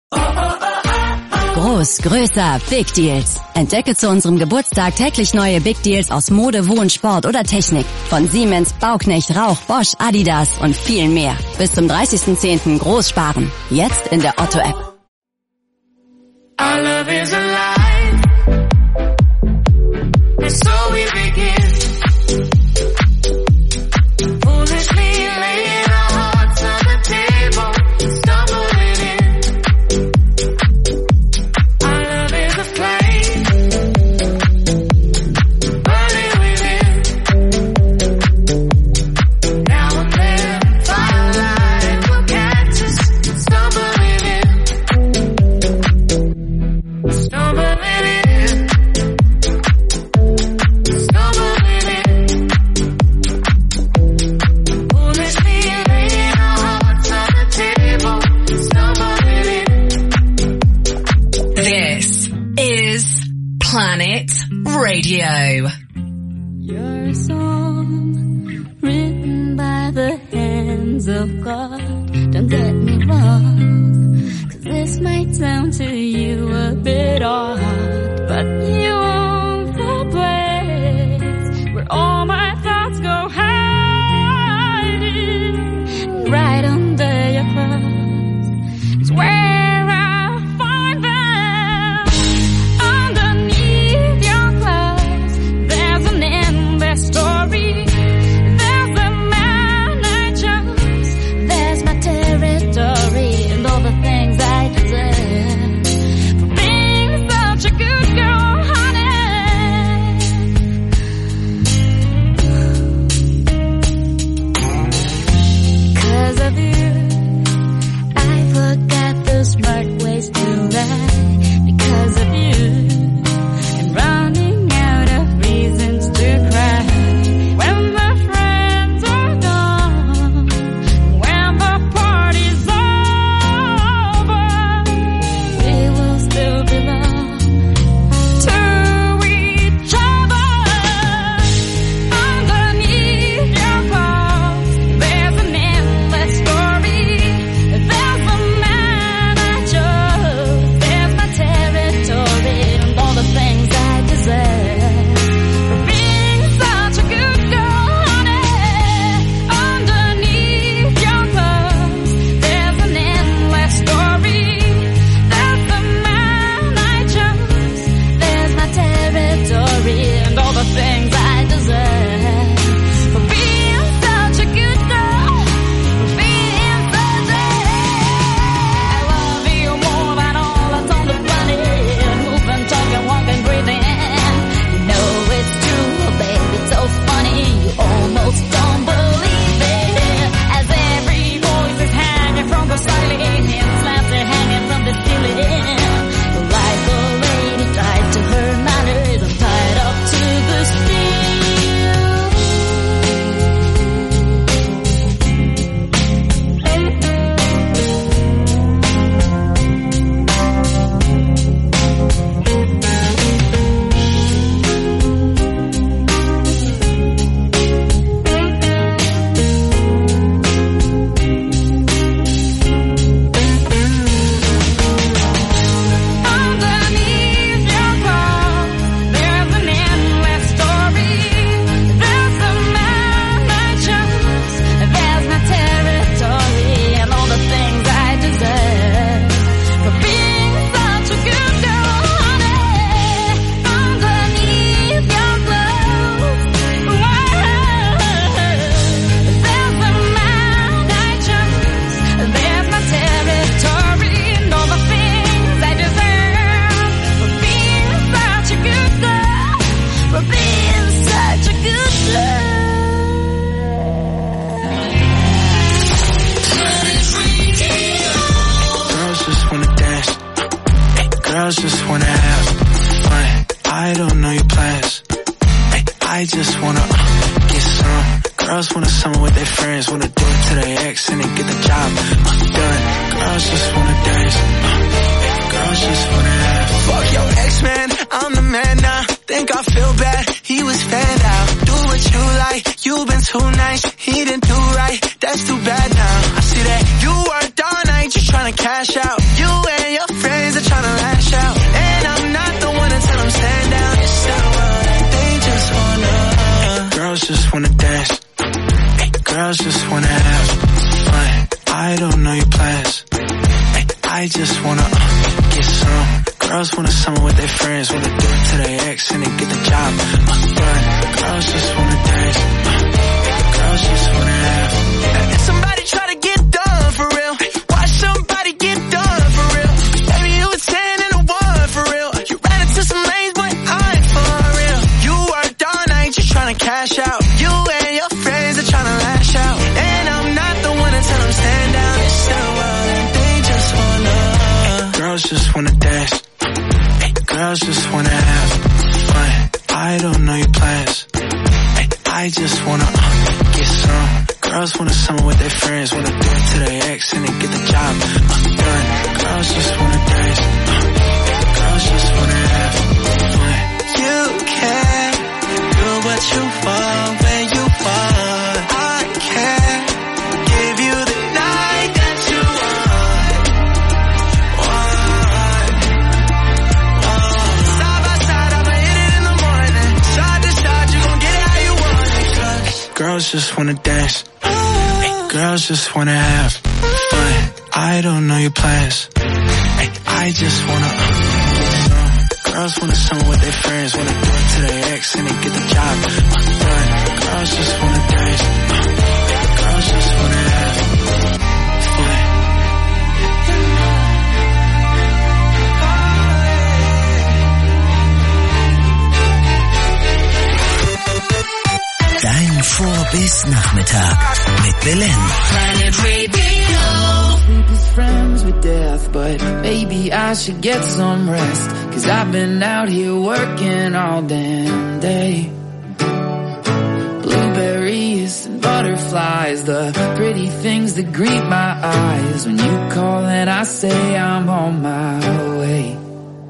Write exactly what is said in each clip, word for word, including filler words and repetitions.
Groß, größer, Big Deals. Entdecke zu unserem Geburtstag täglich neue Big Deals aus Mode, Wohn, Sport oder Technik. Von Siemens, Bauknecht, Rauch, Bosch, Adidas und viel mehr. Bis zum dreißigsten zehnten groß sparen. Jetzt in der Otto-App. Our love is alive, and so we begin. Foolishly laying our hearts on the table, stumbling in. Our love is a flame, burning within. Now and then, firelight will catch us, stumbling in. Stumbling in, stumbling in. Foolishly laying our hearts on the table, stumbling in. This is Planet Radio. You're a song written by the hands of God. Don't get me wrong, 'cause this might sound to you a bit odd, but you own the place where all my thoughts go hiding. Right under your clothes is where I find them. Underneath your clothes, there's an endless story. There's the man I chose, there's my territory, and all the things I deserve for being such a good girl, honey. 'Cause of you, I forgot the smart ways to lie. Because of you, I'm running out of reasons to cry. When the friends are gone, when the party's over, we will still belong to each other. Underneath your clothes, there's an endless story. There's the man I chose, there's my territory, and all the things I deserve for being such a good girl, honey. Underneath your clothes, there's an endless story. There's the man I chose, there's my territory, and all the things I deserve for being such a good girl, for being such a... I love you more than all that's on the planet. Moving, talking, walking, breathing. You know it's true, baby, it's so funny. You almost don't believe it. As every voice is hanging from the ceiling, and slabs are hanging from the ceiling. Like a lady tied to her manners, I'm tied up to the steel. Underneath your clothes, there's an endless story. There's the man I chose, there's my territory, and all the things I deserve for being such a good girl, honey. Underneath your clothes, there's the man I chose, there's my territory, and all the things I deserve for being such a good girl, for being such a good girl. Girls just wanna dance. Hey, girls just wanna have fun. I don't know your plans. Hey, I just wanna uh, get some. Girls wanna summer with their friends, wanna do it to their ex and then get the job uh, done. Girls just wanna dance. Uh, hey, girls just wanna have fun. Fuck your ex, man, I'm the man now. Think I feel bad, he was fanned out. Do what you like, you've been too nice. He didn't do right, that's too bad now. I see that you worked all night just tryna cash out. You and your I just wanna uh, get some. Girls wanna summer with their friends, wanna do it to their ex and then get the job uh, done. Girls just wanna dance, uh, girls just wanna have. If somebody try to get done for real, watch somebody get done for real. Baby, you a ten and a one for real. You ran into some lanes, but I ain't for real. You worked all night just trying to cash out. You and your friends are trying to lash out, and I'm not the one to tell them stand down. It's still well, and they just wanna. Girls just wanna dance. Girls just wanna have fun. I don't know your plans. Ay, I just wanna uh, get some. Girls wanna summer with their friends, wanna do it to their ex and then get the job uh, done. Girls just wanna dance. Uh, girls just wanna have fun. You can do what you want when you want. I can give you the night that you want. Want. Side by side, I'ma hit it in the morning. Side to side, you gon' get it how you want it. Girls just wanna dance. Ay, girls just wanna have fun. I don't know your plans. Ay, I just wanna uh, get some. Girls wanna summer with their friends, wanna do it to their ex and then get the job uh, done. Girls just wanna dance. Uh, girls just wanna have fun. Dein Vor-bis-Nachmittag mit Belen. Planet Radio. Sleep is friends with death, but maybe I should get some rest. Cause I've been out here working all damn day. Blueberries and butterflies, the pretty things that greet my eyes. When you call and I say I'm on my way.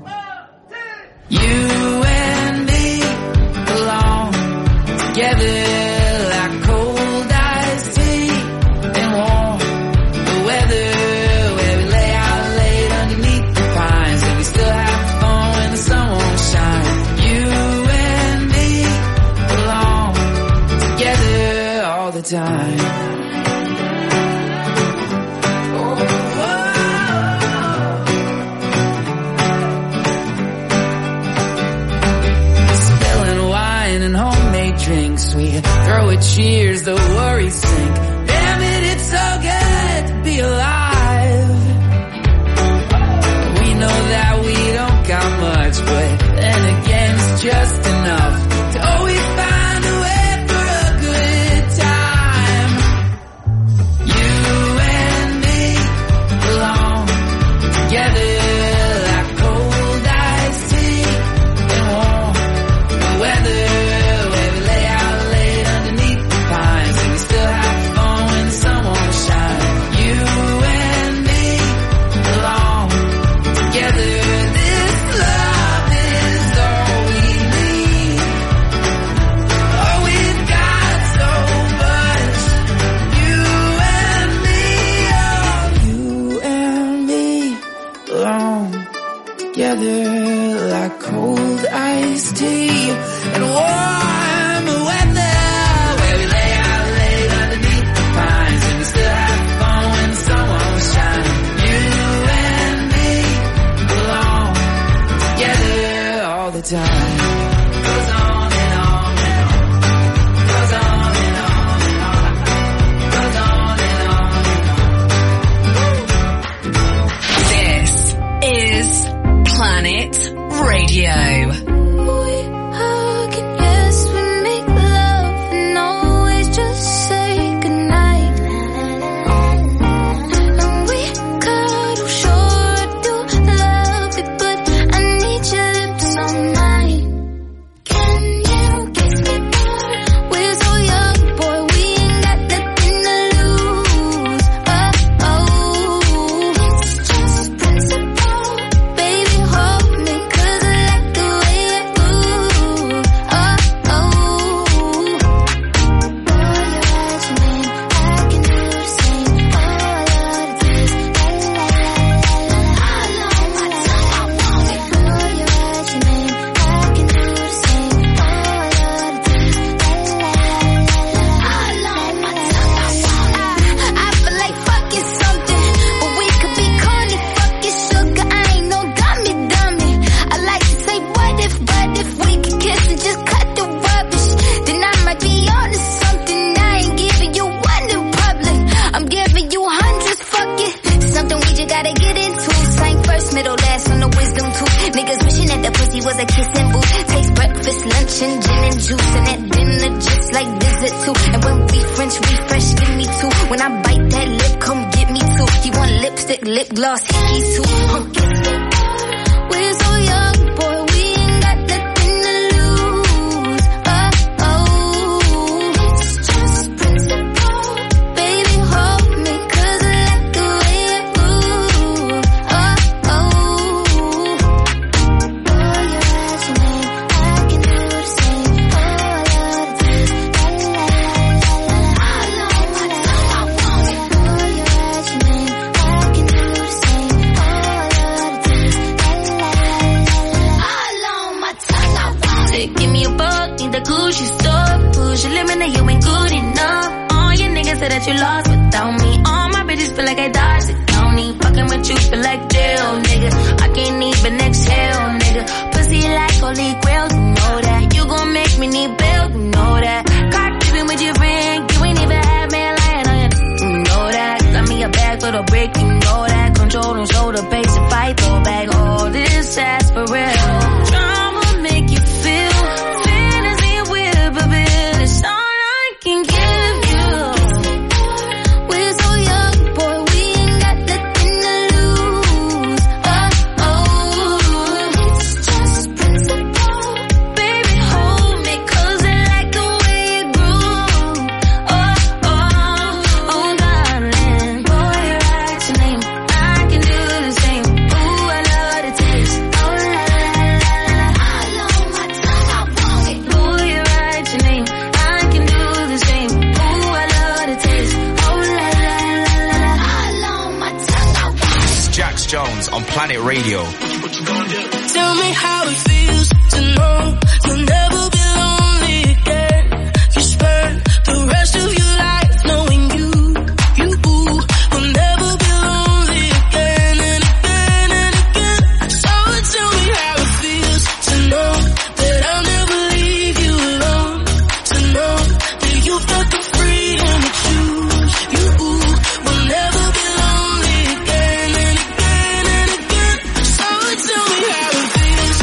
You and me belong together like cold iced tea and warm the weather, where we lay out late underneath the pines and we still have fun when the sun won't shine. You and me belong together all the time. Drinks, we throw a cheers, the worries sink. Damn it, it's so good to be alive. We know that we don't got much, but then again it's just enough to always find a way for a good time. You and me belong together like cold iced tea and warm the weather. Together like cold iced tea and warm weather, where we lay out late underneath the pines and we still have fun when the sun won't shine. You and me belong together all the time. Goes on and on and on. Goes on and on and on. Goes on and on and on. This is Planet Radio. We hug and yes, we make love and always just say goodnight. And we cuddle, sure I do love it, but I need your lips on mine. Can you kiss me more? We're so young, boy, we ain't got nothing to lose. Oh, oh, it's just principle. Baby, hold me, 'cause I like the way lunch and gin and juice, and at dinner just like dessert too. And when we French refresh, give me two. When I bite that lip, come get me two. He want lipstick, lip gloss, hickey too. Huh. We're so young, boy, we ain't got nothing to lose. Oh, oh, it's just principle. Baby, hold me, 'cause I like the way it moves. Oh, oh. Boy, you write your name, I can do the same. Oh, I love the taste. La la la la la la. I love my tongue, I want it. Boy, you write your name, I can do the same. Oh, I love the taste. La la la la la. I love my tongue, I want it. Give me a buck, need the Gucci store. Push your limit, now you ain't good enough. All your niggas say that you lost without me. All my bitches feel like I dodged the county. Fucking with you feel like jail, nigga. I can't even exhale, nigga. Pussy like holy grail, you know that. You gon' make me need bail, you know that. Caught creeping with your friend, you ain't even had man lying on you, you know that. Got me a bag for the break, you know that. Control and shoulder, pace and fight, throw back all this ass for real. Drama make you feel, fantasy with a bit. It's all I can give you. We're so young, boy, we ain't got nothing to lose. Oh, oh, it's just principle. Baby, hold me, 'cause I like the way you groove. Oh, oh, oh, darling. Boy, you write your name, I can do the same. Ooh, I love the taste. Oh, la, la, la, la. I love my tongue, I want it. Boy, you write your name, I can do the same. Ooh, I love the taste. Oh, la, la, la, la. I love my tongue, I want it. It's Jax Jones on Planet Radio. Tell me how it feels to know you'll never be lonely again. You spend the rest of your life knowing you, you will never be lonely again and again and again. So tell me how it feels to know that I'll never leave you alone. To know that you've got the freedom to choose. You will never be lonely again and again and again. So tell me how it feels.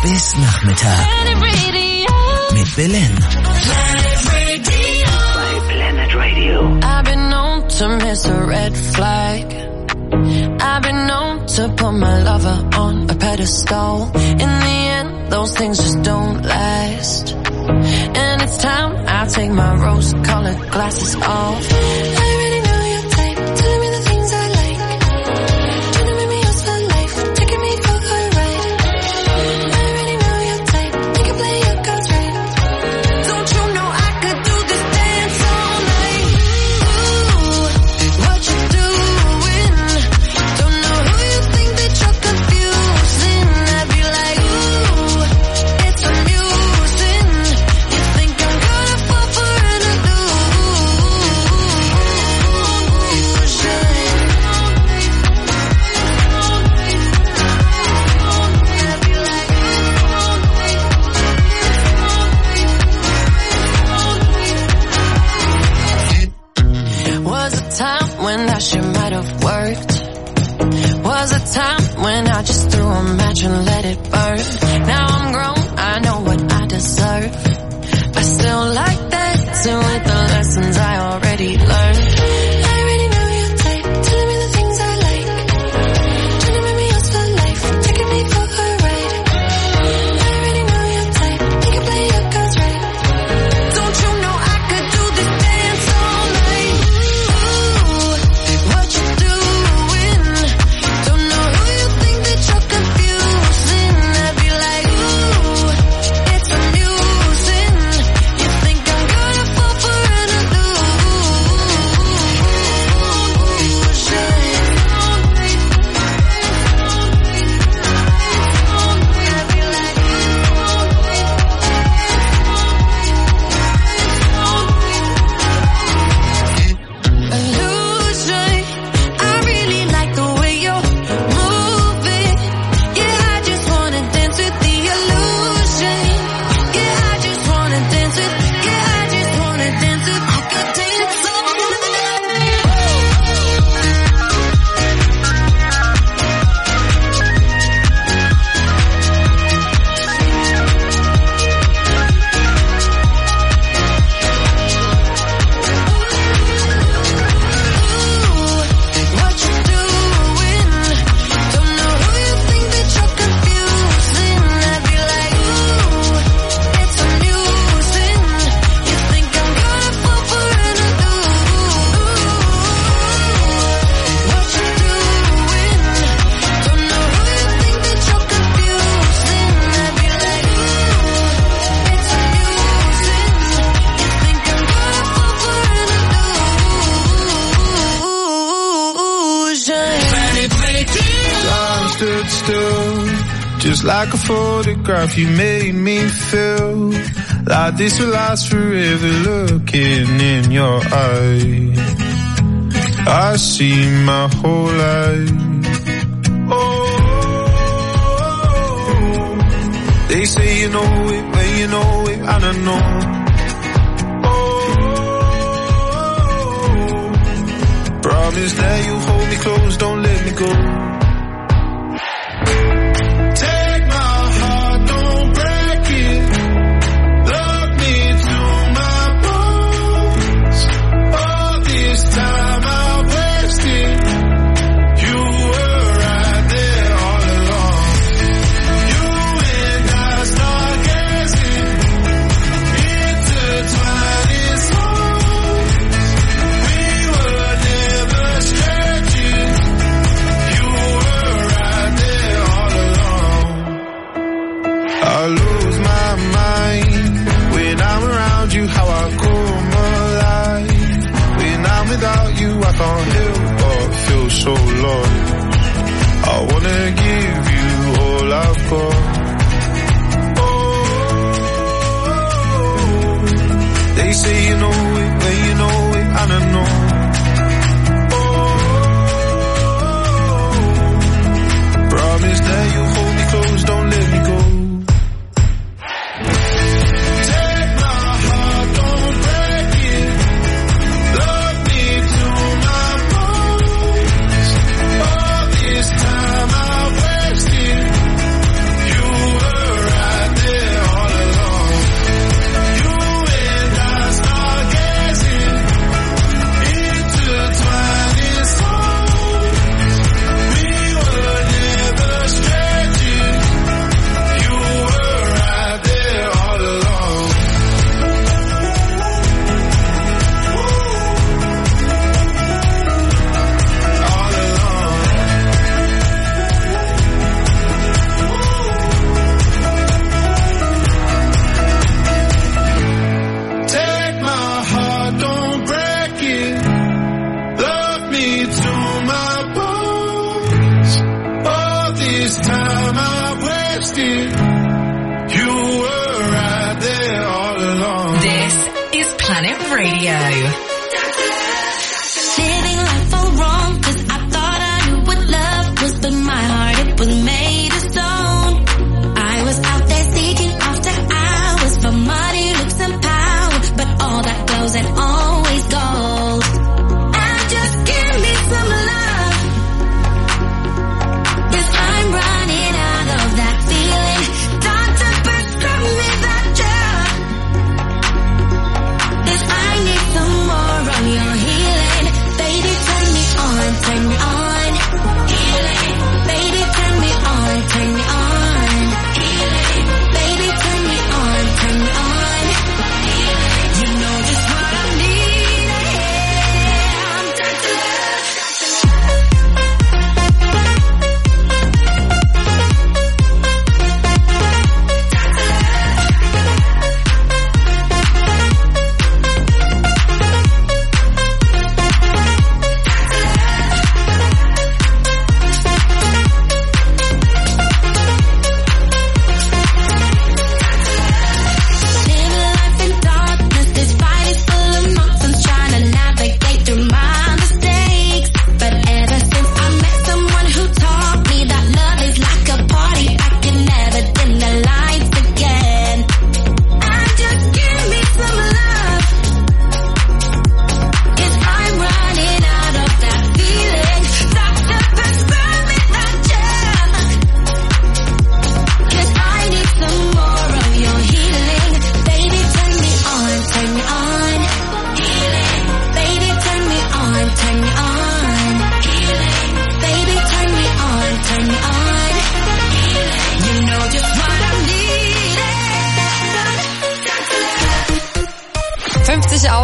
bis Nachmittag. Mit Belen. Planet Radio. I've been known to miss a red flag. I've been known to put my lover on a pedestal. In the end, those things just don't last. And it's time I take my rose-colored glasses off. I already know your type, telling me the things I like. Trying to make me yours for life, taking me for a ride. I already know your type, you can play your cards right. Don't you know I could do this dance all night? Ooh, what you doing? Don't know who you think that you're confusing. I'd be like, ooh, it's amusing. You think I'm gonna fall for an illusion? Was a time when that shit might have worked. Was a time when I just threw a match and let it burn. Now I'm grown, I know what I deserve. I still like dancing with the lessons I already learned. I already know your type, telling me the things I like. Trying to make me yours for life, taking me for a ride. I already know your type, you can play your cards right. Don't you know I could do this dance all night? Ooh, what you doing? Don't know who you think that you're confusing. I'd be like, ooh, it's amusing. You think I'm gonna fall for an illusion? Illusion. I really like the way you're moving. Yeah, I just wanna dance with the illusion. Yeah, I just wanna dance with. Yeah, I just wanna dance with. I could dance all night. What you doing? Don't know who you think that you're confusing. I'd be like, ooh, it's amusing. You think I'm gonna fall for an illusion? What you doing? Don't know who you think that you're confusing. I'd be like, ooh, it's amusing. You think I'm gonna fall for an illusion? Time stood still, just like a photograph. You made me feel like this will last forever. Looking in your eyes, I see my whole life. Oh, they say you know it, when you know it, and I know. Oh, promise that you hold me close, don't let me go. Take my heart, don't break it. Love me to my bones. All this time I wasted. You were right there all along. You and I start gazing, intertwined in songs. We were never strangers. You were right there all along. I lose my mind when I'm around you, how I come alive. When I'm without you, I can't help but feel so lost. I wanna give you all I've got. Oh, they say you know it, when you know it, and I know. Oh, promise that you hold me close, don't let me go. Take my heart, don't break it. Love me to my bones. All this time I wasted. You were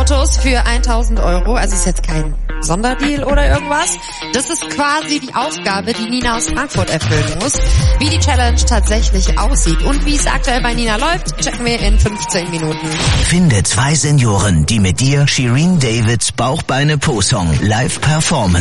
Autos für tausend Euro. Also ist jetzt kein Sonderdeal oder irgendwas. Das ist quasi die Aufgabe, die Nina aus Frankfurt erfüllen muss. Wie die Challenge tatsächlich aussieht und wie es aktuell bei Nina läuft, checken wir in fünfzehn Minuten. Finde zwei Senioren, die mit dir Shirin Davids Bauchbeine-Po-Song live performen.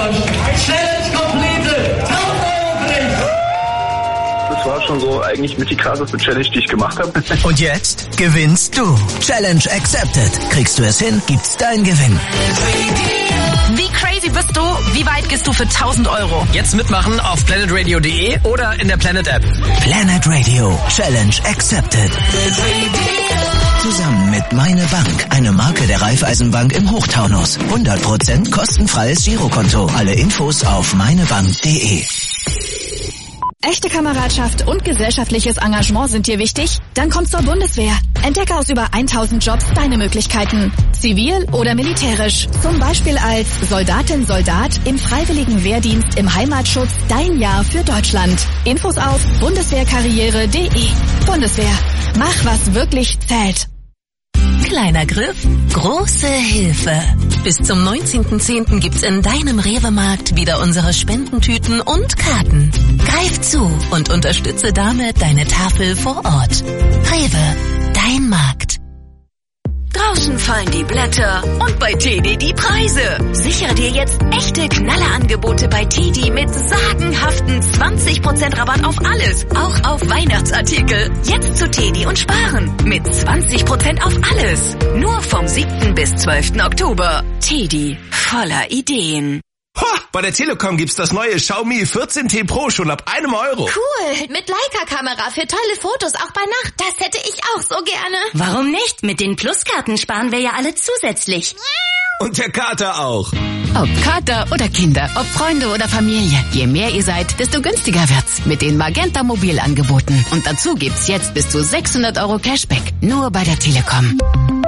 Das war schon so eigentlich mit die krasseste Challenge, die ich gemacht habe. Und jetzt gewinnst du. Challenge accepted. Kriegst du es hin, gibt's dein Gewinn. Wie crazy bist du? Wie weit gehst du für tausend Euro? Jetzt mitmachen auf planet radio punkt de oder in der Planet App. Planet Radio. Challenge accepted. Zusammen mit Meine Bank, eine Marke der Raiffeisenbank im Hochtaunus. hundert Prozent kostenfreies Girokonto. Alle Infos auf meinebank punkt de. Echte Kameradschaft und gesellschaftliches Engagement sind dir wichtig? Dann komm zur Bundeswehr. Entdecke aus über tausend Jobs deine Möglichkeiten. Zivil oder militärisch. Zum Beispiel als Soldatin, Soldat im freiwilligen Wehrdienst im Heimatschutz. Dein Jahr für Deutschland. Infos auf bundeswehrkarriere punkt de. Bundeswehr. Mach, was wirklich zählt. Kleiner Griff, große Hilfe. Bis zum neunzehnten zehnten gibt's in deinem Rewe-Markt wieder unsere Spendentüten und Karten. Greif zu und unterstütze damit deine Tafel vor Ort. Rewe, dein Markt. Draußen fallen die Blätter und bei Teddy die Preise. Sichere dir jetzt echte Knallerangebote bei Teddy mit sagenhaften zwanzig Prozent Rabatt auf alles, auch auf Weihnachtsartikel. Jetzt zu Teddy und sparen mit zwanzig Prozent auf alles. Nur vom siebten bis zwölften Oktober. Teddy, voller Ideen. Ho, bei der Telekom gibt's das neue Xiaomi vierzehn T Pro schon ab einem Euro. Cool, mit Leica-Kamera für tolle Fotos, auch bei Nacht. Das hätte ich auch so gerne. Warum nicht? Mit den Pluskarten sparen wir ja alle zusätzlich. Und der Kater auch. Ob Kater oder Kinder, ob Freunde oder Familie. Je mehr ihr seid, desto günstiger wird's mit den Magenta Mobilangeboten. Und dazu gibt's jetzt bis zu sechshundert Euro Cashback. Nur bei der Telekom.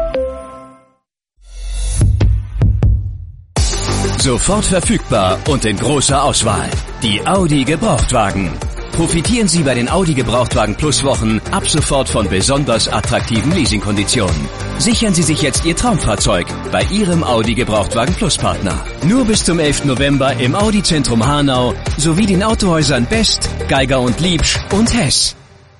Sofort verfügbar und in großer Auswahl. Die Audi Gebrauchtwagen. Profitieren Sie bei den Audi Gebrauchtwagen Plus Wochen ab sofort von besonders attraktiven Leasingkonditionen. Sichern Sie sich jetzt Ihr Traumfahrzeug bei Ihrem Audi Gebrauchtwagen Plus Partner. Nur bis zum elften November im Audi Zentrum Hanau sowie den Autohäusern Best, Geiger und Liebsch und Hess.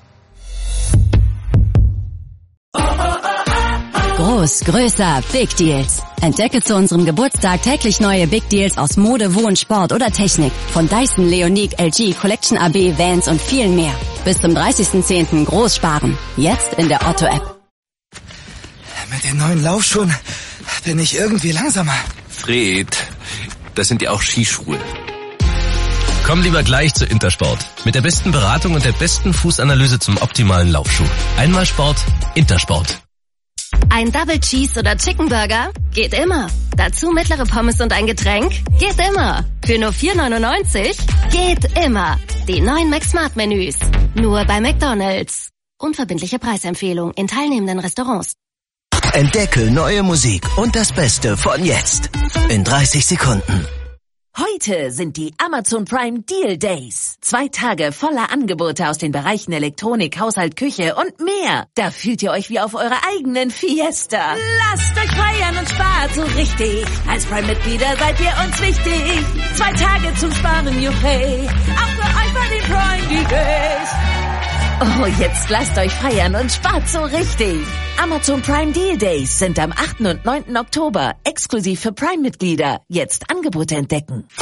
Groß, größer, Big Deals. Entdecke zu unserem Geburtstag täglich neue Big Deals aus Mode, Wohn, Sport oder Technik. Von Dyson, Leonique, L G, Collection A B, Vans und viel mehr. Bis zum dreißigsten zehnten groß sparen. Jetzt in der Otto-App. Mit den neuen Laufschuhen bin ich irgendwie langsamer. Fred, das sind ja auch Skischuhe. Komm lieber gleich zu Intersport. Mit der besten Beratung und der besten Fußanalyse zum optimalen Laufschuh. Einmal Sport, Intersport. Ein Double Cheese oder Chicken Burger? Geht immer. Dazu mittlere Pommes und ein Getränk? Geht immer. Für nur vier neunundneunzig? Geht immer. Die neuen McSmart-Menüs. Nur bei McDonald's. Unverbindliche Preisempfehlung in teilnehmenden Restaurants. Entdecke neue Musik und das Beste von jetzt. In dreißig Sekunden. Heute sind die Amazon Prime Deal Days. Zwei Tage voller Angebote aus den Bereichen Elektronik, Haushalt, Küche und mehr. Da fühlt ihr euch wie auf eurer eigenen Fiesta. Lasst euch feiern und spart so richtig. Als Prime-Mitglieder seid ihr uns wichtig. Zwei Tage zum Sparen, juchey. Auch für euch bei den Prime Deal Days. Oh, jetzt lasst euch feiern und spart so richtig. Amazon Prime Deal Days sind am achten und neunten Oktober exklusiv für Prime-Mitglieder. Jetzt Angebote entdecken. Oh,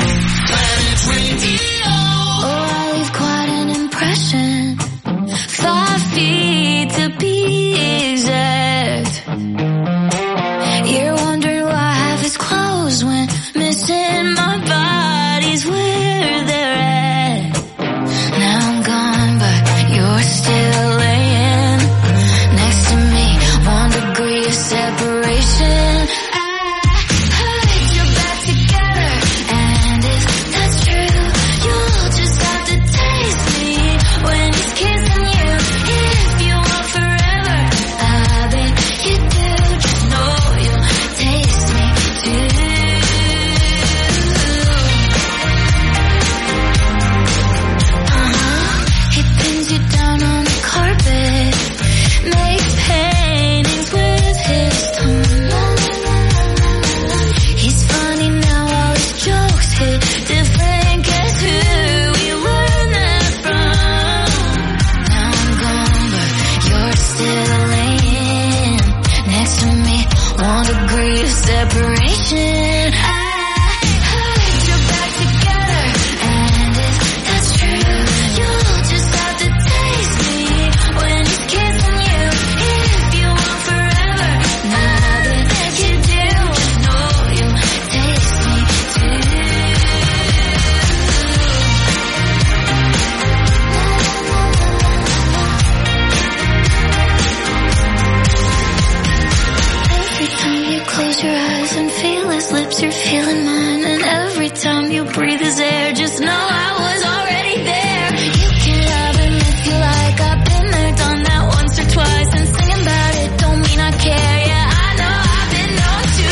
I leave quite an impression. Five feet to be exact. You're wondering why half is closed when missing my body's where they're at. Now I'm gone, but you're still laying next to me. One degree of separation. I put you back together, and if that's true, you'll just have to taste me when he's kissing you. If you want forever. feeling mine, and every time you breathe his air, just know I was already there. You can love him if you like, I've been there, done that once or twice, and singing about it don't mean I care. Yeah, I know I've been known to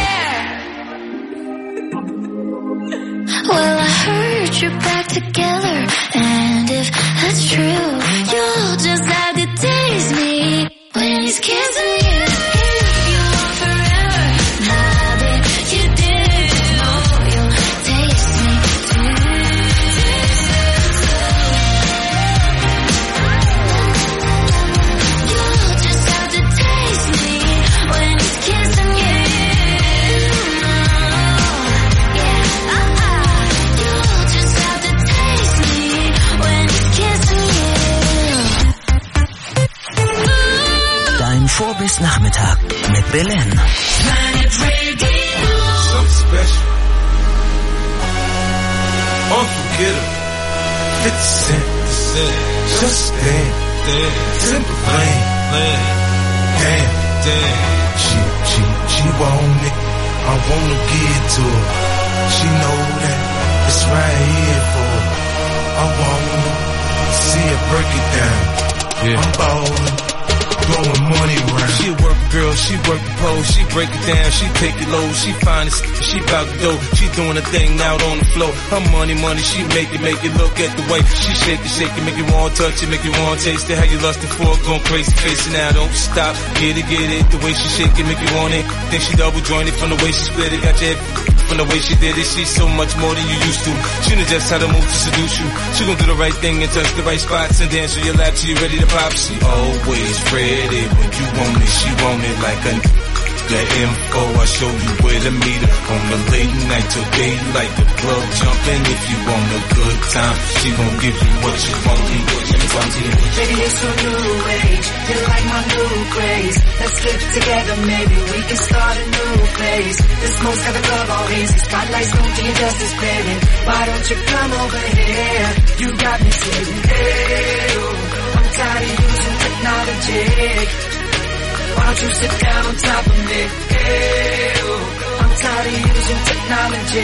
share. Well, I heard you're back together, and if that's true, you'll just have to taste me when he's kissing you. Vor bis Nachmittag mit Belen. Planet Radio. Something special. Unforgettable. fifty Cent. Just stand. Simple plan. Damn. Damn. She, she, she want it. I wanna give to her. She know that it's right here for her. I wanna see her break it down. Yeah. I'm ballin'. Blowing money around. She a work girl, she work the pole, she break it down, she take it low, she find it, she bout to go, she doing a thing out on the floor. Her money, money, she make it, make it look at the way she shake it, shake it, make you want to touch it, make you want to taste it. How you lustin' for it, going crazy, facing out, don't stop, get it, get it. The way she shake it, make you want it. Think she double jointed from the way she split it, got your head from the way she did it. She's so much more than you used to. She knows just how to move to seduce you. She gon' do the right thing and touch the right spots and dance on your lap till you ready to pop. She always ready when you want it. She want it like a the info. I show you where to meet her on the late night till daylight. The club jumping if you want a good time. She gon' give you what you want. What you want. Baby, it's a new age. You like my new craze. Let's get together, maybe we can start a new place. This smoke's got the club all hazy. Spotlights don't do you justice, baby. Why don't you come over here? You got me saying, hey, oh, I'm tired of using technology. Why don't you sit down on top of me? Hey, oh, I'm tired of using technology.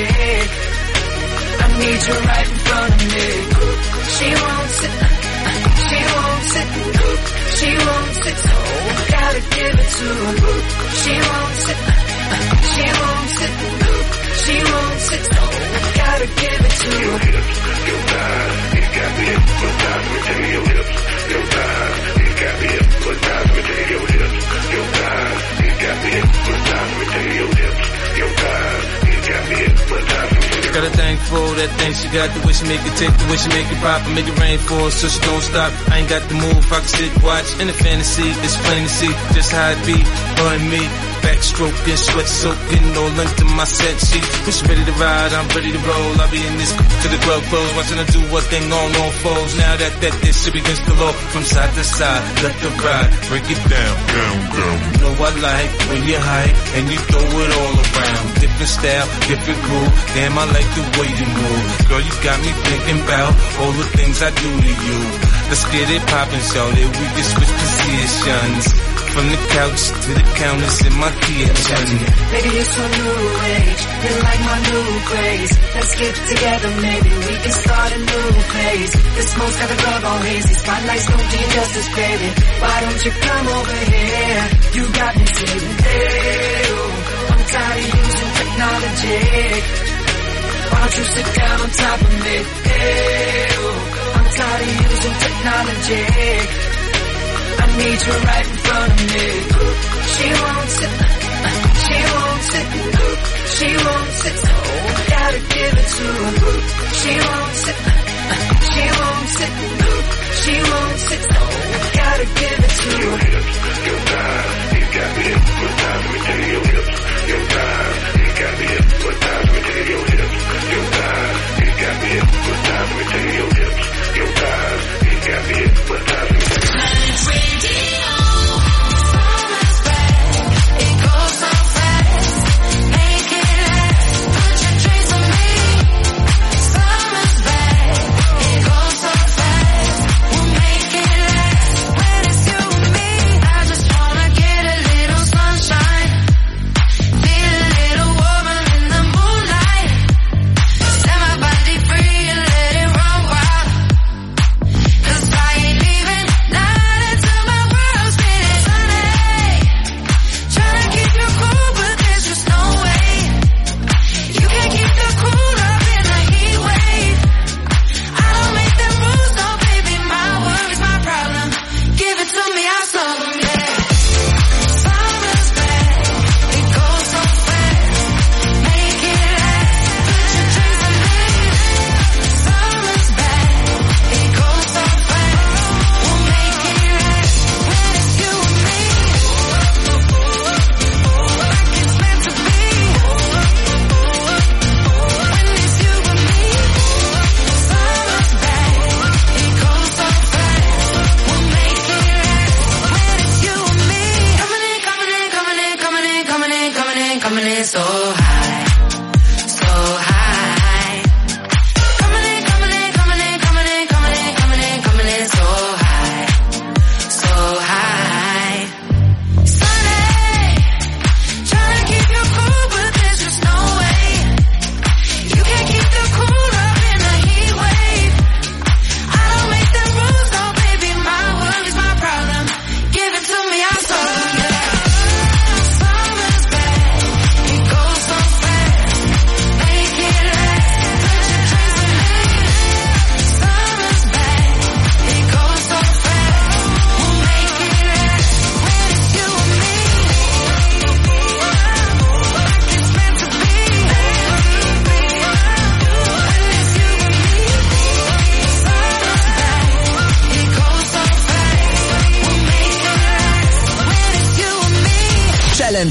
I need you right in front of me. She won't sit, she won't sit, she won't sit, so gotta give it to her. She won't sit, she won't sit, she won't sit, so gotta give it to her. Your thighs, you got me hypnotized, let me tell you your hips. Your thighs, you got me hypnotized, let me tell you your hips. Your thighs, you got me hypnotized, let me tell you your hips. Your thighs, you got me hypnotized. Got a thing for that thing she got, the way she make it tick, the way she make it pop, and make it rain for her, so she don't stop. I ain't got the move, I can sit, watch, in the fantasy, it's plain to see, just how it be, her and me. Backstroking, sweat soaking, all into my set sheet. When she ready to ride, I'm ready to roll. I'll be in this to the club close, watching her do what thing on all foes. Now that that this shit begins to low, from side to side, left to right, break it down, down, down. You know I like when you high and you throw it all around. Different style, different groove. Damn, I like the way you move. Girl, you got me thinking about all the things I do to you. Let's get it poppin', shawty. We can switch positions. From the couch to the counters in my kitchen. Baby, it's a new age. You like my new craze. Let's get together, maybe we can start a new place. The smoke's got the club all hazy. Spotlights don't do you justice, baby. Why don't you come over here? You got me saying, hey, oh, I'm tired of using technology. Why don't you sit down on top of me? Hey, oh, I'm tired of using technology. I need you right in front of me. She won't sit, she won't sit, she won't sit, so gotta give it to her. She won't sit, she won't sit, she won't sit, so gotta give it to her. Your thighs, you got me hypnotized, let me tell you your hips. Your thighs, you got me hypnotized, let me tell you your hips. Your thighs, you got me hypnotized, let me tell you your hips. Your thighs, you got me hypnotized, let me tell you your hips. Sunshine.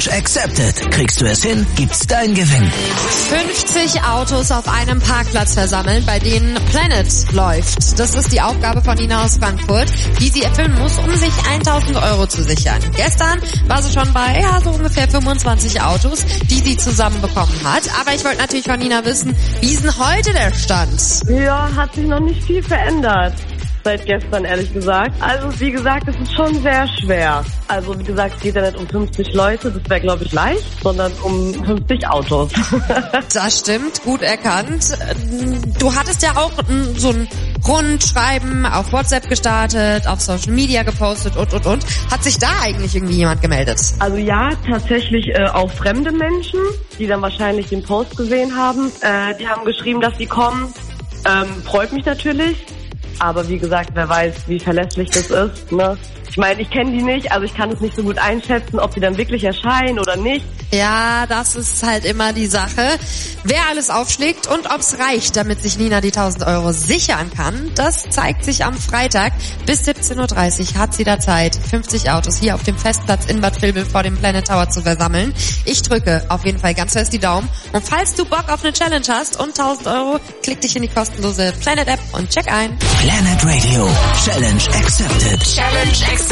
accepted. Kriegst du es hin, gibt's dein Gewinn. fünfzig Autos auf einem Parkplatz versammeln, bei denen Planet läuft. Das ist die Aufgabe von Nina aus Frankfurt, die sie erfüllen muss, um sich tausend Euro zu sichern. Gestern war sie schon bei ja, so ungefähr fünfundzwanzig Autos, die sie zusammenbekommen hat. Aber ich wollte natürlich von Nina wissen, wie ist denn heute der Stand? Ja, hat sich noch nicht viel verändert seit gestern, ehrlich gesagt. Also wie gesagt, es ist schon sehr schwer. Also wie gesagt, es geht ja nicht um fünfzig Leute, das wäre glaube ich leicht, sondern um fünfzig Autos. Das stimmt, gut erkannt. Du hattest ja auch so ein Rundschreiben auf WhatsApp gestartet, auf Social Media gepostet und, und, und. Hat sich da eigentlich irgendwie jemand gemeldet? Also ja, tatsächlich äh, auch fremde Menschen, die dann wahrscheinlich den Post gesehen haben. Äh, die haben geschrieben, dass sie kommen. Ähm, freut mich natürlich. Aber wie gesagt, wer weiß, wie verlässlich das ist, ne? Ich meine, ich kenne die nicht, also ich kann es nicht so gut einschätzen, ob die dann wirklich erscheinen oder nicht. Ja, das ist halt immer die Sache. Wer alles aufschlägt und ob's reicht, damit sich Nina die tausend Euro sichern kann, das zeigt sich am Freitag. Bis siebzehn Uhr dreißig hat sie da Zeit, fünfzig Autos hier auf dem Festplatz in Bad Vilbel vor dem Planet Tower zu versammeln. Ich drücke auf jeden Fall ganz fest die Daumen. Und falls du Bock auf eine Challenge hast und tausend Euro, klick dich in die kostenlose Planet App und check ein. Planet Radio. Challenge accepted. Challenge accepted.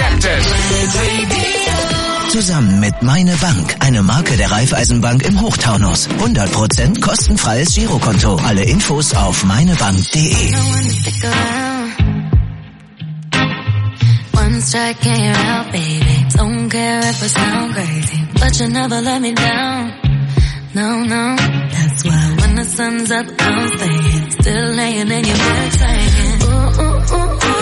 Zusammen mit Meine Bank, eine Marke der Raiffeisenbank im Hochtaunus. hundert Prozent kostenfreies Girokonto. Alle Infos auf meinebank punkt de. One strike and you're out, baby. Don't care if I sound crazy, but you never let me down. No, no, that's why when the sun's up, I'm staying. Still laying in your bed saying, ooh, ooh, ooh, ooh.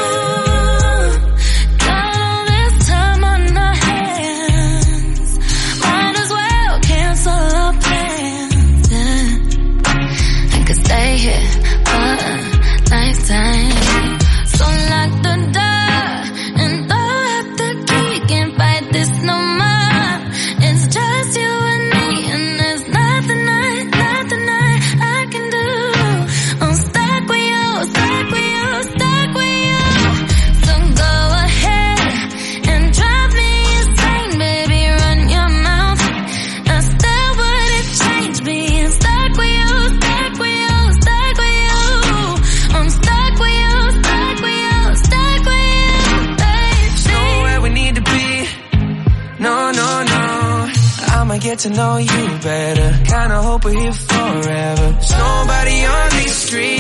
Got all this time on our hands. Might as well cancel our plans. Yeah. I could stay here for a lifetime. So lock the door and throw out the key. Can't fight this no more. It's just you and me, and there's nothing I, nothing I, I can do. I'm stuck with you, stuck with you, stuck with you. So go ahead and drive me insane, baby. Run your mouth. I still wouldn't change being stuck with you, stuck with you, stuck with you. I'm stuck with you, stuck with you, stuck with you, baby. Know where we need to be. No, no, no. I'ma get to know you better. Kinda hope we're here forever. There's nobody on these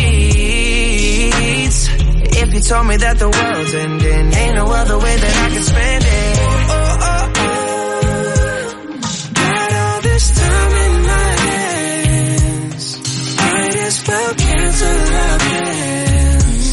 streets. If you told me that the world's ending, ain't no other way that I can spend it. Oh, oh, oh, oh. Got all this time in my hands. Might as well cancel our plans.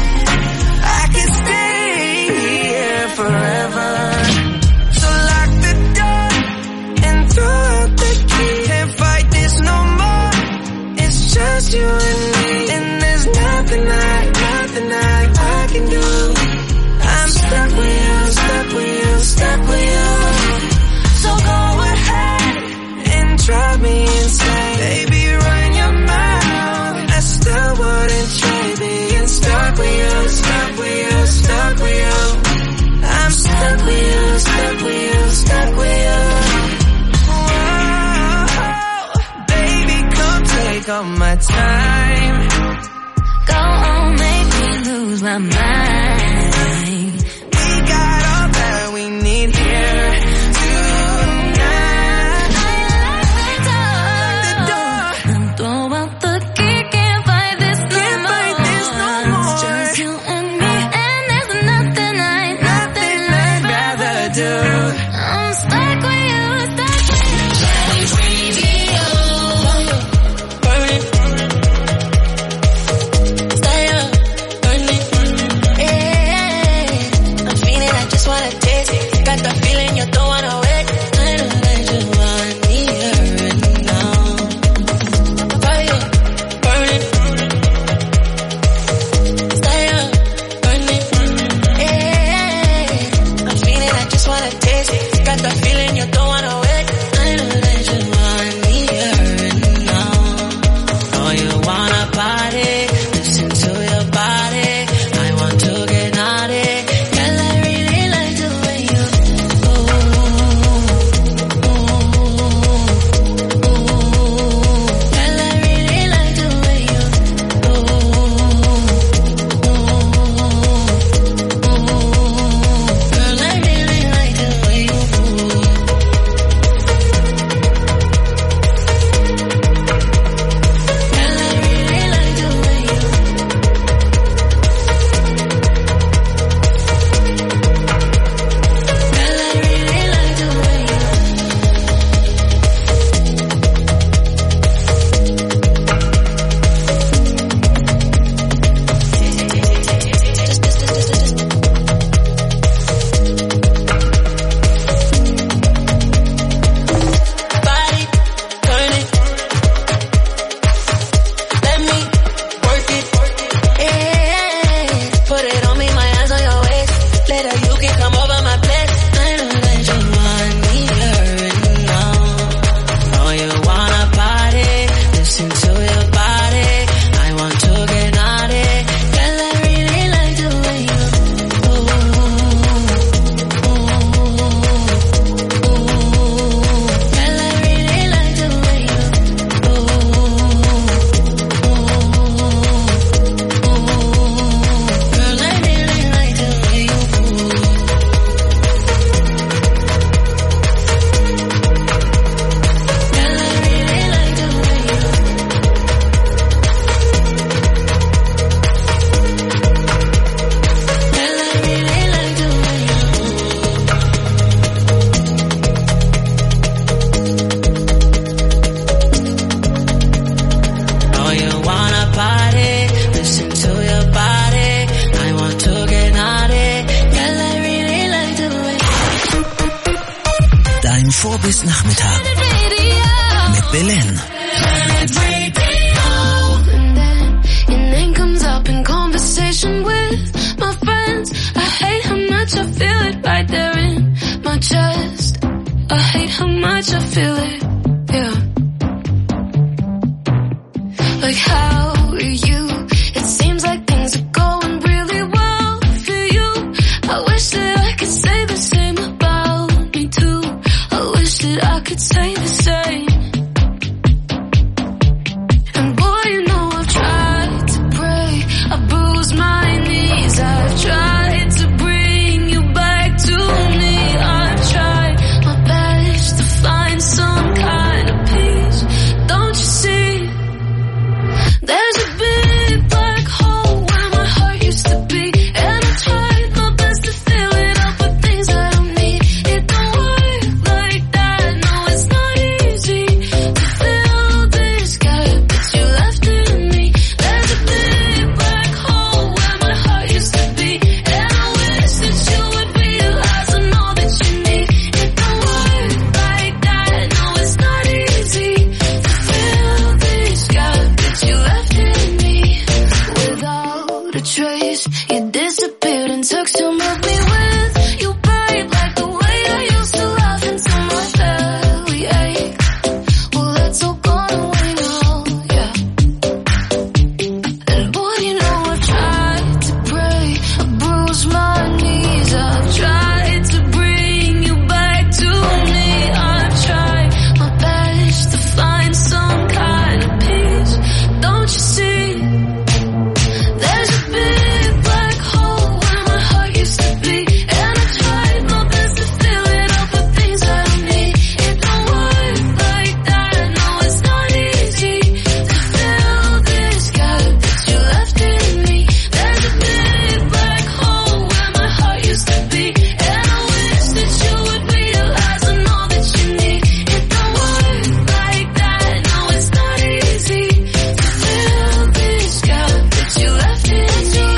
I can stay here forever. So lock the door and throw out the key. Can't fight this no more. It's just you and me, and there's nothing I, nothing I, I can do. I'm stuck with you, stuck with you, stuck with you. So go ahead and drive me insane. Baby, run your mouth. I still wouldn't trade being stuck with you, stuck with you, stuck with you. I'm stuck with you, stuck with you, stuck with you. Whoa, baby, come take all my time. Go on, make me lose my mind. We got all that we need here tonight. The door. And throw out the key, can't fight this no Can't more. fight this no more. It's just you and me, and there's nothing I, nothing I'd rather do. I'm stuck with you, stuck with you. Stay up, burn it, yeah. I'm feeling, I just wanna taste it. bis Nachmittag. Mit Belen. Your name comes up in conversation with my friends. I hate how much I feel it right there in my chest. I hate how much I feel it, yeah. Like how are you? It seems like things are going really well for you. I wish that I could say the same about me too. I wish that I could say the same. And boy, you know I've tried to pray. I bruise my knees. I've tried to bring you back to me. I've tried my best to find some kind of peace. Don't you see? There's a big black hole where my heart used to be. And I tried my best to fill it up with things I don't need. It don't work like that. No, it's not easy to fill this gap that you left in me. There's a big black hole where my heart used to be. And I wish that you would realize I know that you need. It don't work like that. No, it's not easy to fill this gap that you left in me. Without a trace, you disappeared and took some of me with you, babe. Like the way I used to laugh until my belly ached. Well, that's all gone away now, yeah. And boy, you know I've tried to pray. I bruised my knees. I've tried to bring you back to me. I've tried my best to find some kind of peace. Don't you see? There's a big black hole where my heart used to be. And I tried my best to fill it up with things I don't need. It don't work like that. No, it's not easy to fill this gap that you left in me. There's a big black hole where my heart used to be. And I wish that you would realize I know that you need. It don't work like that. No, it's not easy to fill this gap that you left in me.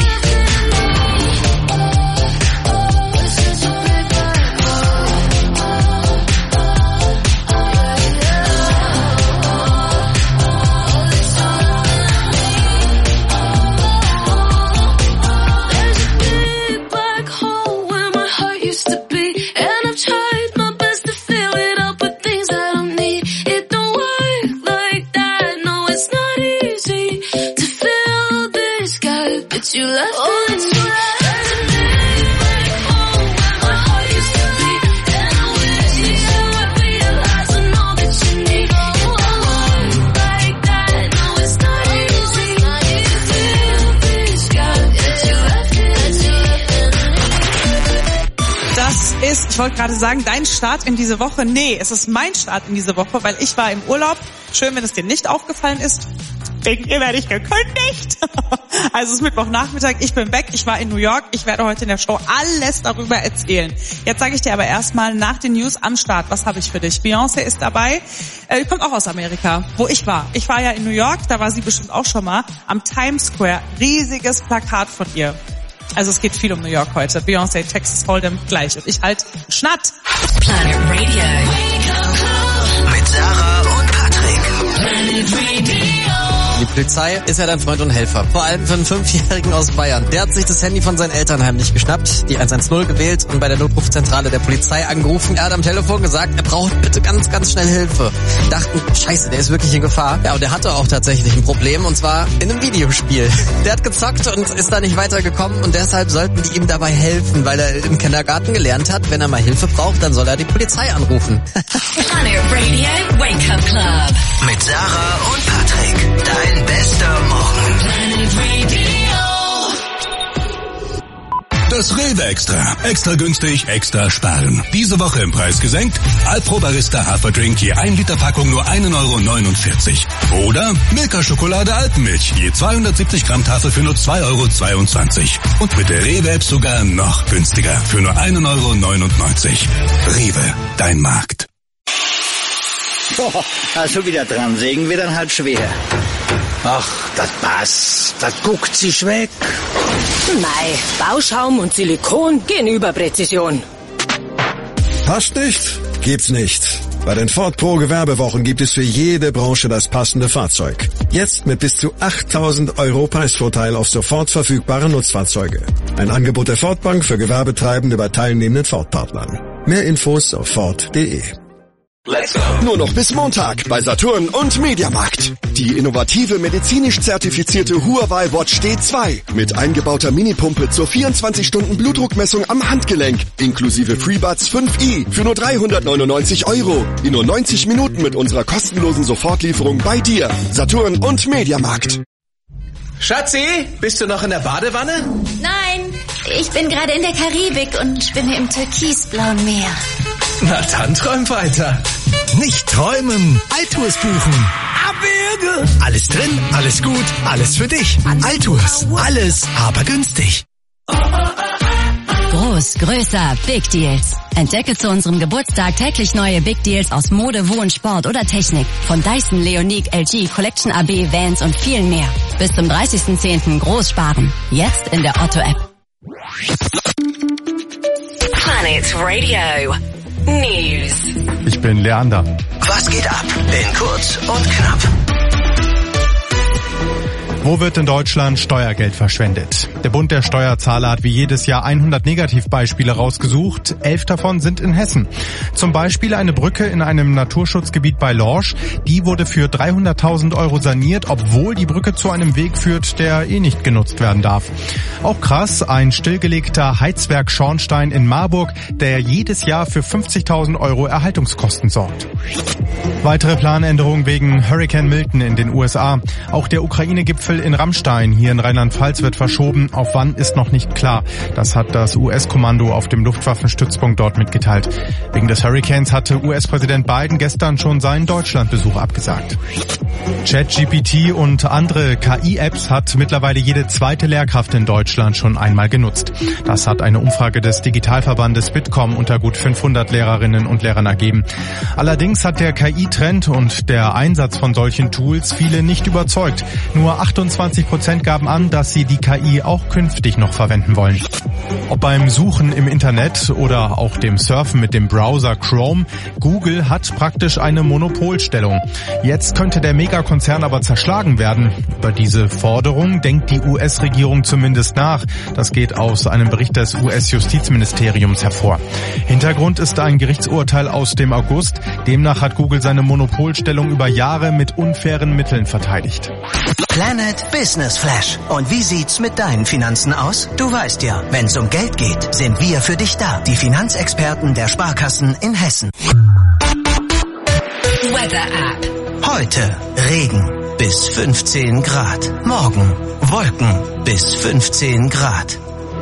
There's a big black hole where my heart used to be. And I've tried my best to fill it up with things I don't need. It don't work like that. No, it's not easy to fill this gap that you left in me. There's a big black hole where my heart used to be. And I wish that you would realize I know that you need. It don't work like that. No, it's not easy to fill this gap that you left in me. Das ist, ich wollte gerade sagen, dein Start in diese Woche. Nee, es ist mein Start in diese Woche, weil ich war im Urlaub. Schön, wenn es dir nicht aufgefallen ist. Wegen ihr werde ich gekündigt. Also es ist Mittwochnachmittag, ich bin weg, ich war in New York. Ich werde heute in der Show alles darüber erzählen. Jetzt sage ich dir aber erstmal nach den News am Start, was habe ich für dich? Beyoncé ist dabei, äh, kommt auch aus Amerika, wo ich war. Ich war ja in New York, da war sie bestimmt auch schon mal, am Times Square. Riesiges Plakat von ihr. Also es geht viel um New York heute. Beyoncé, Texas Hold'em, gleich. Und ich halt Schnatt. Planet Radio. Mit Sarah und Patrick. Planet Radio. Die Polizei ist ja dein Freund und Helfer. Vor allem für einen Fünfjährigen aus Bayern. Der hat sich das Handy von seinen Eltern heimlich geschnappt, die eins eins null gewählt und bei der Notrufzentrale der Polizei angerufen. Er hat am Telefon gesagt, er braucht bitte ganz, ganz schnell Hilfe. Dachten, scheiße, der ist wirklich in Gefahr. Ja, und der hatte auch tatsächlich ein Problem, und zwar in einem Videospiel. Der hat gezockt und ist da nicht weitergekommen, und deshalb sollten die ihm dabei helfen, weil er im Kindergarten gelernt hat, wenn er mal Hilfe braucht, dann soll er die Polizei anrufen. Planet Radio Wake Up Club. Mit Sarah und Patrick. Dein bester Morgen. Planet Radio. Das Rewe Extra. Extra günstig, extra sparen. Diese Woche im Preis gesenkt. Alpro Barista Haferdrink je ein Liter Packung nur ein Euro neunundvierzig. Oder Milka Schokolade Alpenmilch je zweihundertsiebzig Gramm Tafel für nur zwei Euro zweiundzwanzig. Und mit der Rewe App sogar noch günstiger für nur ein Euro neunundneunzig. Rewe, dein Markt. Oh, also wieder dran, sägen wir dann halt schwer. Ach, das passt, das guckt sich weg. Mei, Bauschaum und Silikon gehen über Präzision. Passt nicht? Gibt's nicht. Bei den Ford Pro Gewerbewochen gibt es für jede Branche das passende Fahrzeug. Jetzt mit bis zu achttausend Euro Preisvorteil auf sofort verfügbare Nutzfahrzeuge. Ein Angebot der Ford Bank für Gewerbetreibende bei teilnehmenden Ford-Partnern. Mehr Infos auf ford punkt de. Let's go. Nur noch bis Montag bei Saturn und Mediamarkt. Die innovative medizinisch zertifizierte Huawei Watch D zwei mit eingebauter Minipumpe zur vierundzwanzig Stunden Blutdruckmessung am Handgelenk inklusive FreeBuds fünf i für nur dreihundertneunundneunzig Euro. In nur neunzig Minuten mit unserer kostenlosen Sofortlieferung bei dir. Saturn und Mediamarkt. Schatzi, bist du noch in der Badewanne? Nein, ich bin gerade in der Karibik und schwimme im türkisblauen Meer. Na dann träum weiter. Nicht träumen, Altours buchen. Abwürge. Alles drin, alles gut, alles für dich. Altours, alles, aber günstig. Groß, größer, Big Deals. Entdecke zu unserem Geburtstag täglich neue Big Deals aus Mode, Wohn, Sport oder Technik. Von Dyson, Leonique, L G, Collection A B, Vans und viel mehr. Bis zum dreißigsten zehnten groß sparen. Jetzt in der Otto-App. Planet Radio News. Ich bin Leander. Was geht ab? In kurz und knapp. Wo wird in Deutschland Steuergeld verschwendet? Der Bund der Steuerzahler hat wie jedes Jahr hundert Negativbeispiele rausgesucht. Elf davon sind in Hessen. Zum Beispiel eine Brücke in einem Naturschutzgebiet bei Lorsch. Die wurde für dreihunderttausend Euro saniert, obwohl die Brücke zu einem Weg führt, der eh nicht genutzt werden darf. Auch krass, ein stillgelegter Heizwerk-Schornstein in Marburg, der jedes Jahr für fünfzigtausend Euro Erhaltungskosten sorgt. Weitere Planänderungen wegen Hurricane Milton in den U S A. Auch der Ukraine-Gipfel in Rammstein hier in Rheinland-Pfalz wird verschoben. Auf wann ist noch nicht klar. Das hat das U S-Kommando auf dem Luftwaffenstützpunkt dort mitgeteilt. Wegen des Hurricanes hatte U S-Präsident Biden gestern schon seinen Deutschlandbesuch abgesagt. ChatGPT und andere K I-Apps hat mittlerweile jede zweite Lehrkraft in Deutschland schon einmal genutzt. Das hat eine Umfrage des Digitalverbandes Bitkom unter gut fünfhundert Lehrerinnen und Lehrern ergeben. Allerdings hat der K I-Trend und der Einsatz von solchen Tools viele nicht überzeugt. Nur achtundzwanzig Prozent gaben an, dass sie die K I auch künftig noch verwenden wollen. Ob beim Suchen im Internet oder auch dem Surfen mit dem Browser Chrome, Google hat praktisch eine Monopolstellung. Jetzt könnte der Megakonzern aber zerschlagen werden. Über diese Forderung denkt die U S-Regierung zumindest nach. Das geht aus einem Bericht des U S-Justizministeriums hervor. Hintergrund ist ein Gerichtsurteil aus dem August. Demnach hat Google seine Monopolstellung über Jahre mit unfairen Mitteln verteidigt. Planet Business Flash. Und wie sieht's mit deinen Finanzen aus? Du weißt ja, wenn's um Geld geht, sind wir für dich da. Die Finanzexperten der Sparkassen in Hessen. Weather App. Heute Regen bis fünfzehn Grad. Morgen Wolken bis fünfzehn Grad.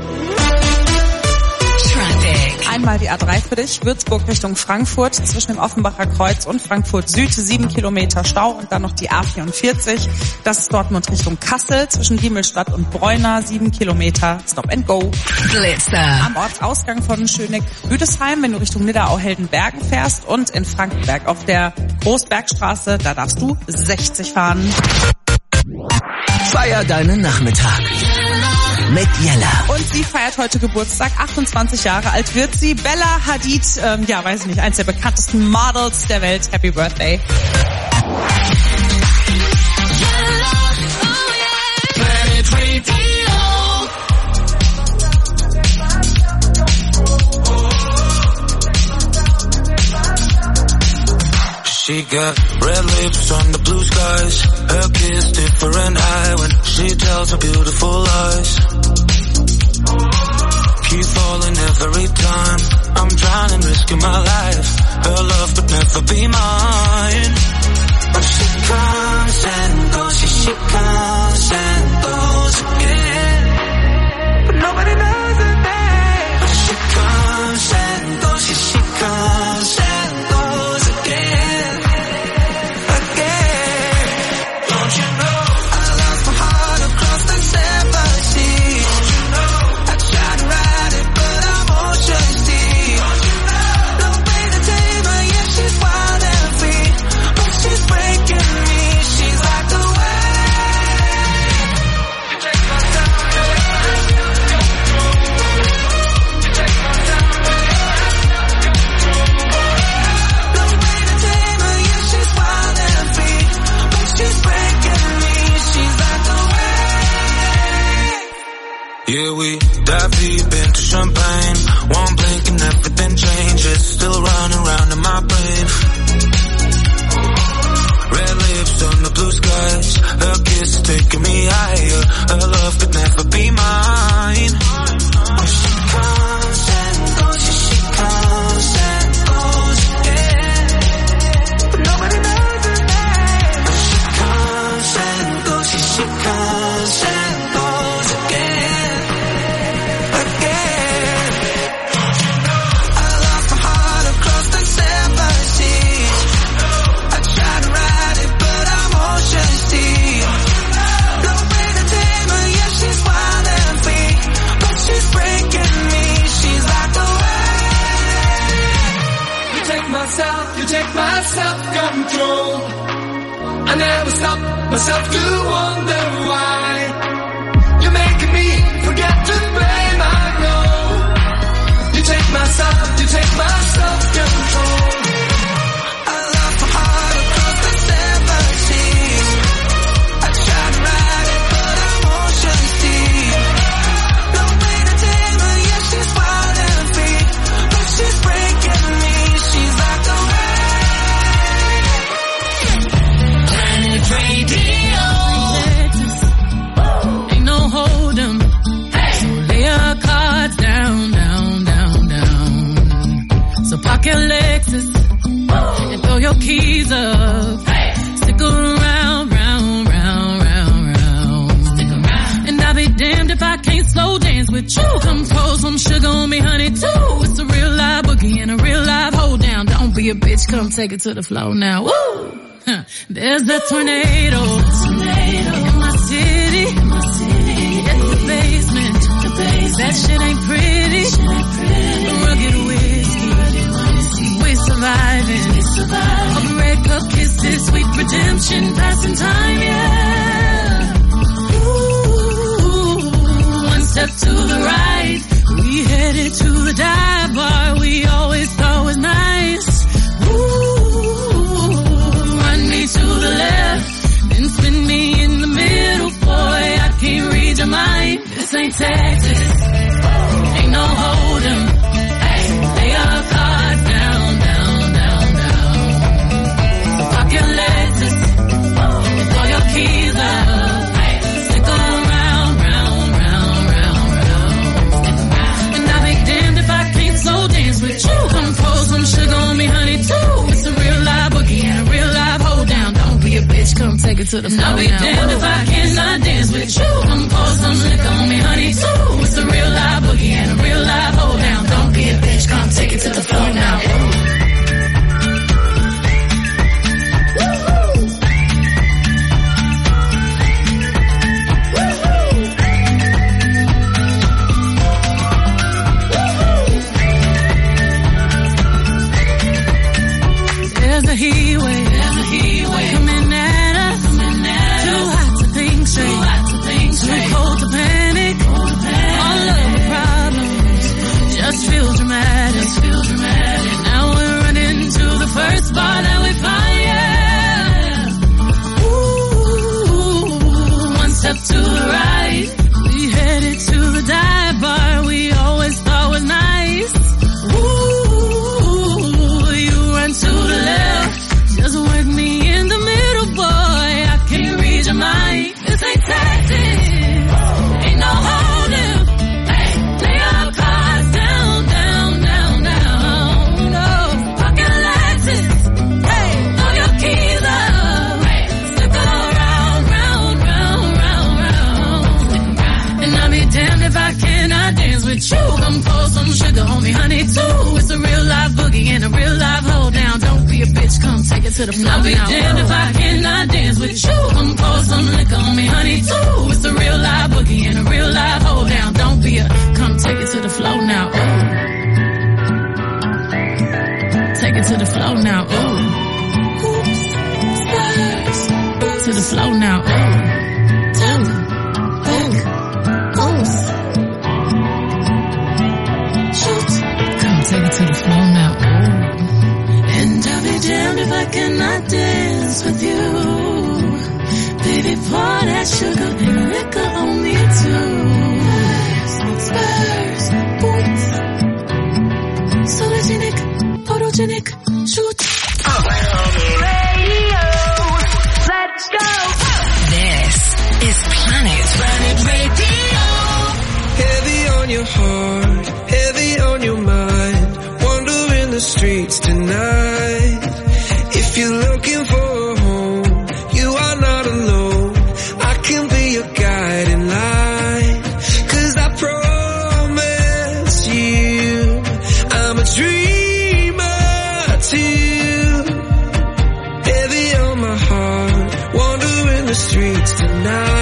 Einmal die A drei für dich, Würzburg Richtung Frankfurt, zwischen dem Offenbacher Kreuz und Frankfurt Süd, sieben Kilometer Stau und dann noch die A vierundvierzig. Das ist Dortmund Richtung Kassel, zwischen Diemelstadt und Bräuna, sieben Kilometer, Stop and Go. Blitzer. Am Ortsausgang von Schöneck-Büdesheim, wenn du Richtung Nidderau-Heldenbergen fährst, und in Frankenberg auf der Großbergstraße, da darfst du sechzig fahren. Feier deinen Nachmittag mit Jella. Und sie feiert heute Geburtstag, achtundzwanzig Jahre alt wird sie. Bella Hadid, ähm, ja, weiß ich nicht, eins der bekanntesten Models der Welt. Happy Birthday. She got red lips on the blue skies. Her kiss different high when she tells her beautiful lies. Keep falling every time. I'm drowning, risking my life. Her love could never be mine. But she comes and goes, she, she comes and goes again. But nobody knows her name. But she comes and goes, she, she comes and goes again. She's wild and free, but she's breaking me. She's like Yeah, we dive deep into champagne. One blink and everything changes. Still running around in my brain. Red lips on the blue skies. Her kiss taking me higher. Her love could never be mine. But she comes and goes, yeah, she comes and goes, yeah. But nobody knows her name. But she comes and goes, yeah, she comes and goes again, again. I lost my heart across the seven seas. I tried to ride it, but I'm ocean deep. No way to tame her, yeah, she's wild and free. But she's breaking me, she's like the wave. You take my self, you take my self-control. I never stop myself to wonder why. You're making me forget to blame, I know. You take my self, you take my self-control. I lost my heart across the seven seas. I tried to ride it, but I'm ocean deep. No way to tame her, yeah, she's wild and free. But she's breaking me, she's like the wave. Planet Radio. Ain't no hold 'em. So lay your cards down, down, down, down. So park your Lexus and throw your keys up. Stick around, round, round, round, round. Stick around. And I'll be damned if I can't slow dance with you. Come throw some sugar on me, honey, too. It's a real live boogie and a real live hold down. Don't be a bitch, come take it to the floor now. Woo! Huh. There's a tornado, tornado in my city. In my city. It's the basement. The basement. That shit ain't pretty. Shit ain't pretty. Rugged whiskey. Rugged whiskey. We're surviving. We're surviving. All the red cup kisses, sweet redemption, passing time, yeah. Ooh, one step to the right. We headed to the dive bar we always thought was nice. Ooh. To the left, then spin me in the middle, boy, I can't read your mind. This ain't Texas, ain't no hold 'em. Hey, lay your cards down, down, down, down. So pop your Lexus and throw your keys up. Hey, stick around, round, round, round, round. And I'll be damned if I can't slow dance with you. Come pour some sugar on me, honey, too. It's a real live boogie and a real live hold down. Don't be a bitch, come take it to the floor. I'll be now. Damned if I cannot dance with you. Come pour some liquor on me, honey, too. It's a real live boogie and a real live hold down. Don't be a bitch, come take it to the floor now. There's a heat wave, there's a heat wave coming at us, coming at too us. Hot to think straight, too hot to think straight, too cold to panic, cold to panic. All of the problems just feel dramatic, just feel dramatic. Now we're running to the first bar that we find, yeah. Ooh, one step to the right, we headed to the dive bar we always thought was nice. Ooh, you run to the left. Just work me in the middle, boy, I can't read your mind. This ain't Texas, ain't no holding. Hey, lay your cards down, down, down, down. No, pocket Lexus. Hey, throw your keys up. Hey, stick around, round, round, round, round. And I'll be damned if I cannot dance with you. Come pour some sugar on me, honey, too. It's a real live boogie and a real live hold down. Don't be a bitch, come take it to the floor. I'll be damned if I cannot dance with you. Come pour some liquor on me, honey, too. It's a real live boogie and a real live hold down. Don't be a, come take it to the floor now. Ooh. Take it to the floor now. Ooh. Oops. Stars. To the floor now. Ooh. Two. Ooh. Oops. Shoot. Come take it to the floor now. Ooh. And I'll be damned if I cannot dance with you. Baby, pour that sugar and liquor on me too. photogenic, shoot. Radio, let's go. This is Planet. Planet Radio. Heavy on your heart, heavy on your mind. Wandering the streets tonight. If you're looking for a home, you are not alone. I can be your guiding light. Cause I promise you, I'm a dreamer too. Heavy on my heart, wandering the streets tonight.